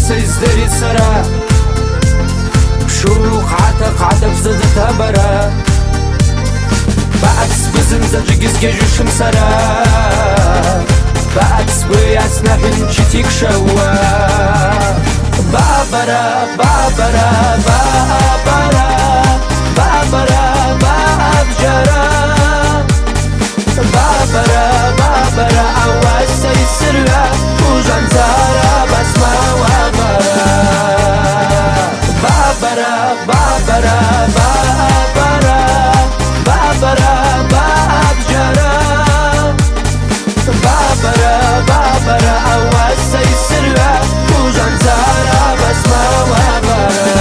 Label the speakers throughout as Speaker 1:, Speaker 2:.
Speaker 1: سيزدري سرا بشو قعدة بزدتها برا بعكس بزنزة جيز جيجو شمسرا بعكس بياسنا هنشتيك شوا بابرا بابرا بابرا بابرا بابجرا بابرا بابرا أواز سيسرا وجان زارا بسما وابرا بابرا بابرا بابرا بابرا بابجرا بابرا بابرا أواز سيسرا وجان زارا بسما وابرا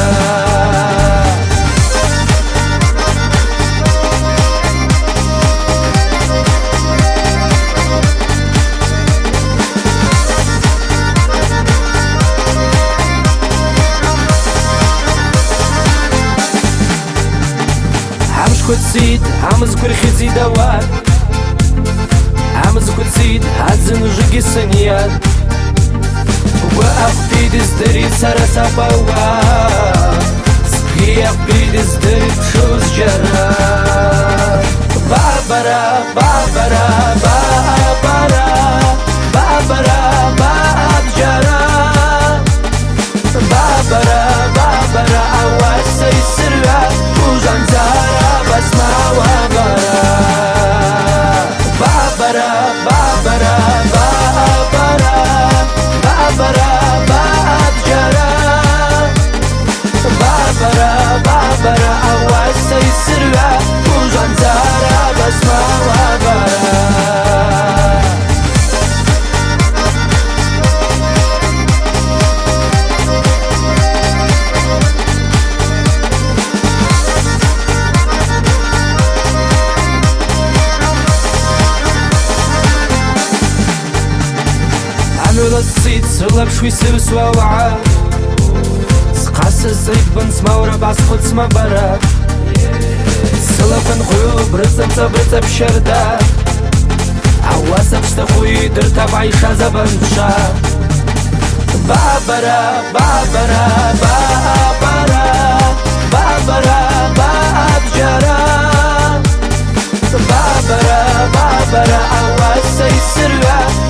Speaker 1: كتسيد عمز كل خزي دوات عمز كتسيد هزن وجقي السنيات وقف بيد ازدري سرسا بوات سقيق بيد ازدري بشوز جرا بابرا بابرا بابرا بابرا بابجرا بابرا بابرا أواز سيسرا وجان زارا بسما وابرا بابرا بابرا بابرا بابرا بابجرا بابرا بابرا أواز سيسرا وجان زارا بسما وابرا الصيد سغلب شوي سوسوا وعا سقاس الزيد بنس مورا بعس خدس ما برا سلفن غيوب رزم برزب شردا عواسة بشتخوي درتا بعيشة زبنشا بابرا بابرا بابرا بابرا بابجرا بابرا بابرا عواسة يسرا